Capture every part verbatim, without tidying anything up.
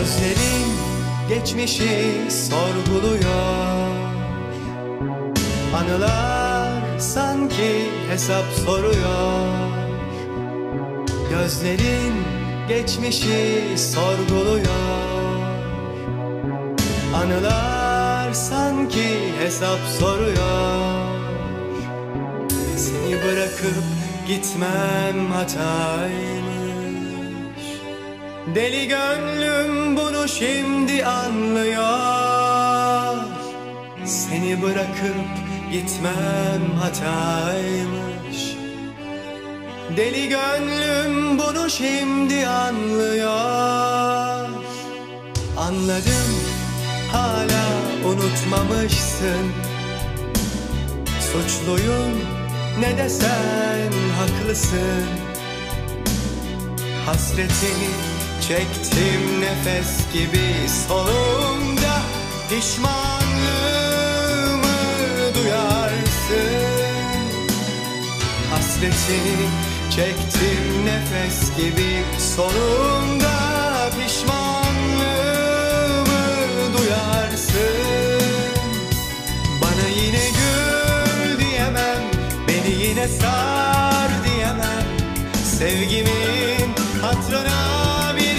Gözlerin geçmişi sorguluyor. Anılar sanki hesap soruyor. Gözlerin geçmişi sorguluyor. Anılar sanki hesap soruyor. Seni bırakıp gitmem hataymış. Deli gönlüm bunu şimdi anlıyor. Seni bırakıp gitmem hataymış. Deli gönlüm bunu şimdi anlıyor. Anladım, hala unutmamışsın. Suçluyum ne desen haklısın. Hasretini çektim nefes gibi solumda. Pişmanlığımı duyarsın. Hasretini çektim nefes gibi solumda. Pişmanlığımı duyarsın. Bana yine gül diyemem, beni yine sar diyemem. Sevgimin hatırına bir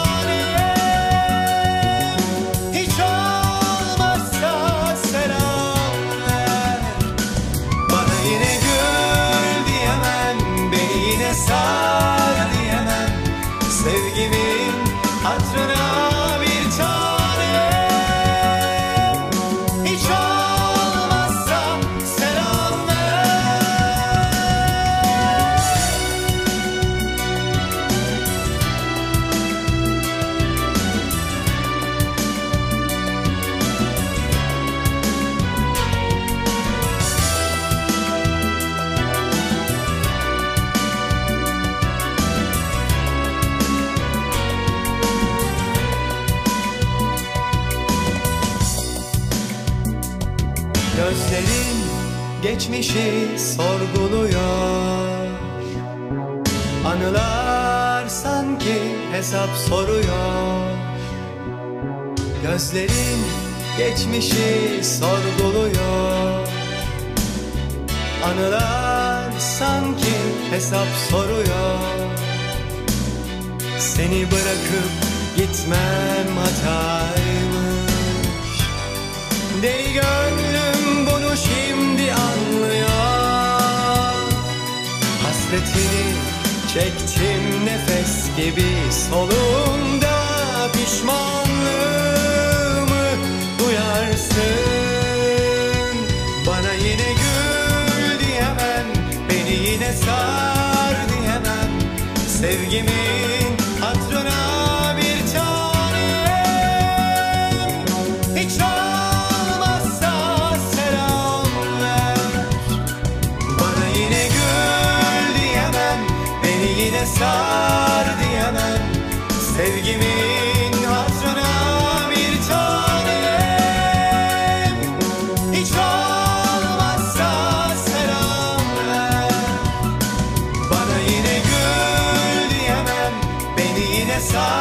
tanem. Hiç olmazsa selam ver. Bana yine gül diyemem, beni yine sar diyemem. Sevgimin hatırına bir tanem. Hiç olmazsa selam ver. Gözlerin geçmişi sorguluyor. Anılar sanki hesap soruyor. Gözlerin geçmişi sorguluyor. Anılar sanki hesap soruyor. Seni bırakıp gitmem hataymış. Deli gönlüm bunu şimdi anlıyor. Hasretini çektim nefes gibi solumda. Pişmanlığımı duyarsın. Bana yine gül diyemem, beni yine sar diyemem. Sevgimin hatırına bir tanem. Hiç olmazsa selam ver. Bana yine gül diyemem, beni yine sar diyemem. Sevgimin hatırına bir tanem. Hiç olmazsa selam ver. Bana yine gül diyemem, beni yine sar